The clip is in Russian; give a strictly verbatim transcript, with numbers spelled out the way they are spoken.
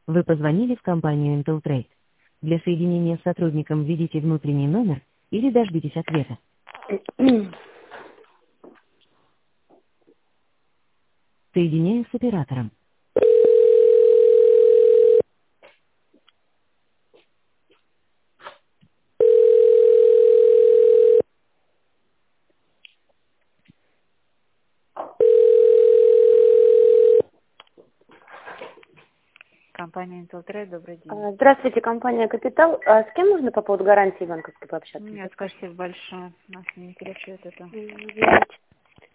Вы позвонили в компанию Intel Trade. Для соединения с сотрудником введите внутренний номер или дождитесь ответа. Соединяю с оператором. Компания Intel Trade, добрый день. А, Здравствуйте, компания «Капитал». А с кем можно по поводу гарантии банковской пообщаться? Нет, спасибо большое. Нас не интересует это. М, извините.